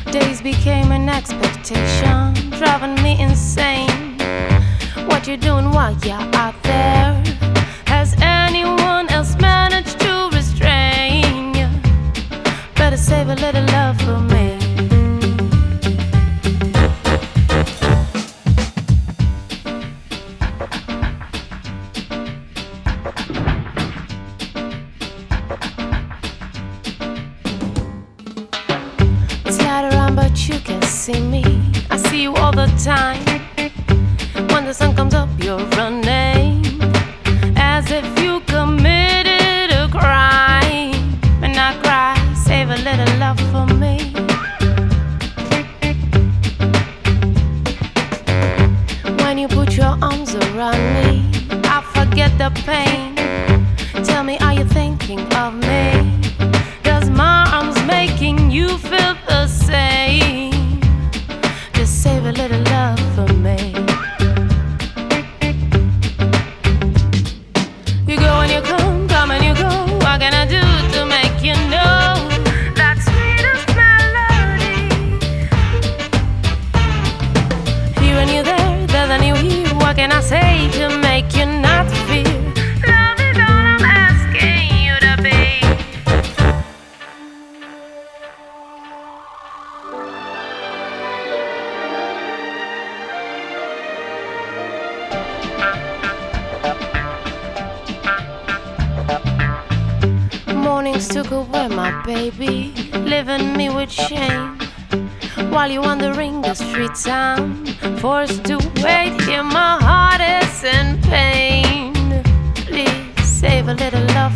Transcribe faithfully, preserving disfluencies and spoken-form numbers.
Days became an expectation, driving me insane. What you doing while you're out there? Has anyone else managed to restrain you? Better save a little love for me. But you can see me, I see you all the time. When the sun comes up, you're running as if you committed a crime. And I cry, save a little love for me. When you put your arms around me, I forget the pain. Tell me, are you thinking of me? Does my arms making you feel the same? Just save a little love for me. You go and you come, come and you go. What can I do to make you know that sweetest melody? Here and you there, there than you here. What can I say to make you not fear? Love is all I'm asking you to be. Mornings took away my baby, leaving me with shame. While you're wandering the streets, I'm forced to wait. Here my heart is in pain. Please save a little love